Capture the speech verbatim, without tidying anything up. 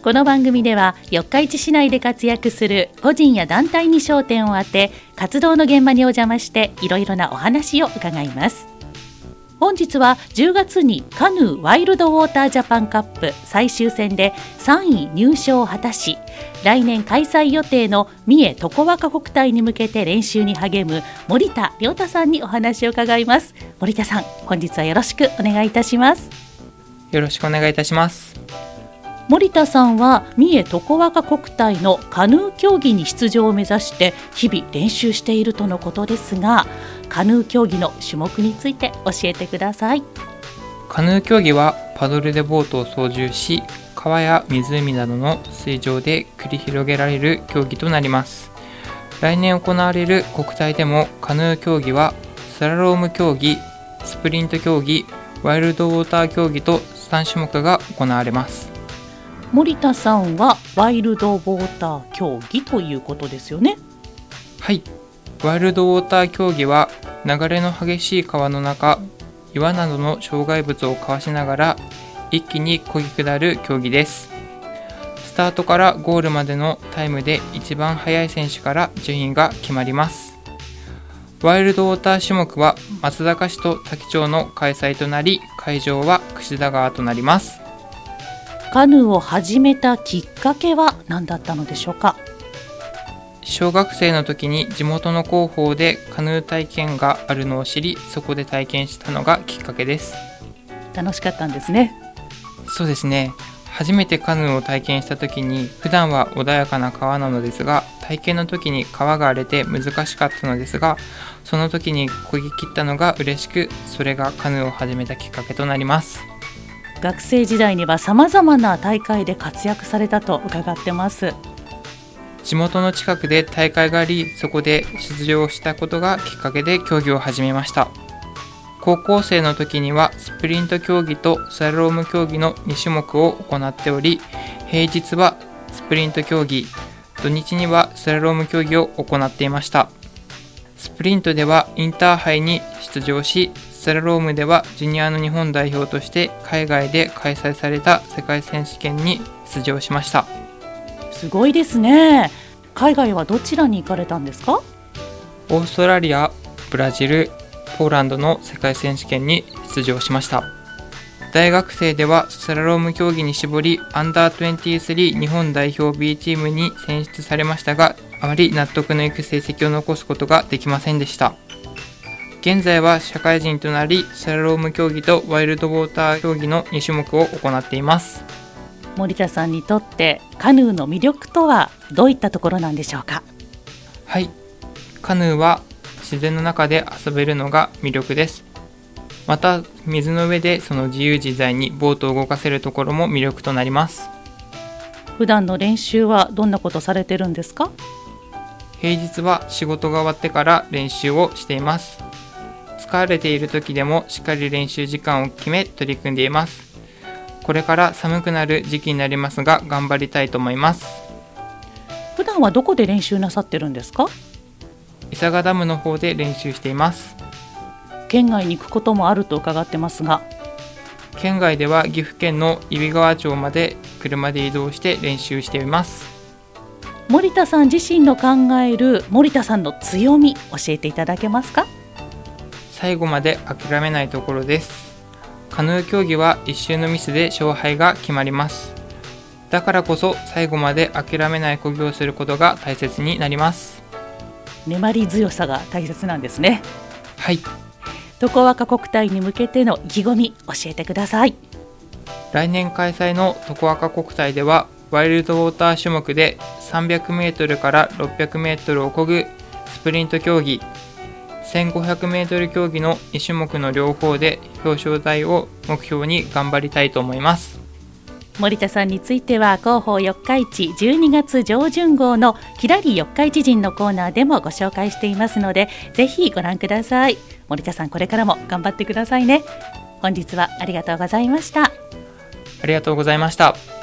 この番組では四日市市内で活躍する個人や団体に焦点を当て、活動の現場にお邪魔していろいろなお話を伺います。本日はじゅうがつにカヌーワイルドウォータージャパンカップ最終戦でさんい入賞を果たし、来年開催予定の三重とこわか国体に向けて練習に励む森田亮太さんにお話を伺います。森田さん、本日はよろしくお願いいたします。 よろしくお願いいたします。 森田さんは三重とこわか国体のカヌー競技に出場を目指して日々練習しているとのことですが、カヌー競技の種目について教えてください。 カヌー競技はパドルでボートを操縦し、川や湖などの水上で繰り広げられる競技となります。来年行われる国体でもカヌー競技はスラローム競技、スプリント競技、ワイルドウォーター競技とさん種目が行われます。 森田さんはワイルドウォーター競技ということですよね。 はい、ワイルドウォーター競技は流れの激しい川の中、岩などの障害物をかわしながら一気に漕ぎ下る競技です。スタートからゴールまでのタイムで一番速い選手から順位が決まります。ワイルドウォーター種目は松阪市と多気町の開催となり、会場は櫛田川となります。 カヌーを始めたきっかけは何だったのでしょうか。 小学生の時に地元の広報でカヌー体験があるのを知り、そこで体験したのがきっかけです。 楽しかったんですね。 そうですね。初めてカヌーを体験した時に、普段は穏やかな川なのですが、体験の時に川が荒れて難しかったのですが、その時に漕ぎ切ったのが嬉しく、それがカヌーを始めたきっかけとなります。 学生時代にはさまざまな大会で活躍されたと伺ってます。 地元の近くで大会があり、そこで出場したことがきっかけで競技を始めました。高校生の時にはスプリント競技とスラローム競技のに種目を行っており、平日はスプリント競技、土日にはスラローム競技を行っていました。スプリントではインターハイに出場し、スラロームではジュニアの日本代表として海外で開催された世界選手権に出場しました。 すごいですね。海外はどちらに行かれたんですか？ オーストラリア、ブラジル、ポーランドの世界選手権に出場しました。大学生ではスラローム競技に絞り、アンダーにじゅうさん日本代表 B チームに選出されましたが、あまり納得のいく成績を残すことができませんでした。現在は社会人となり、スラローム競技とワイルドウォーター競技のに種目を行っています。 森田さんにとってカヌーの魅力とはどういったところなんでしょうか？ はい、カヌーは自然の中で遊べるのが魅力です。また水の上でその自由自在にボートを動かせるところも魅力となります。 普段の練習はどんなことされてるんですか？ 平日は仕事が終わってから練習をしています。疲れている時でもしっかり練習時間を決め取り組んでいます。これから寒くなる時期になりますが、頑張りたいと思います。 普段はどこで練習なさってるんですか？ 伊佐賀ダムの方で練習しています。 県外に行くこともあると伺ってますが。 県外では岐阜県の揖斐川町まで車で移動して練習しています。 森田さん自身の考える森田さんの強み、教えていただけますか？ 最後まで諦めないところです。カヌー競技は一瞬のミスで勝敗が決まります。だからこそ最後まで諦めない漕ぎをすることが大切になります。 粘り強さが大切なんですね。 はい。 とこわか国体に向けての意気込み、教えてください。 来年開催のとこわか国体ではワイルドウォーター種目でさんびゃくメートルからろっぴゃくメートルを漕ぐスプリント競技、せんごひゃくメートル競技のに種目の両方で表彰台を目標に頑張りたいと思います。 森田さんについては広報四日市じゅうにがつ上旬号のきらり四日市人のコーナーでもご紹介していますので、ぜひご覧ください。森田さん、これからも頑張ってくださいね。本日はありがとうございました。 ありがとうございました。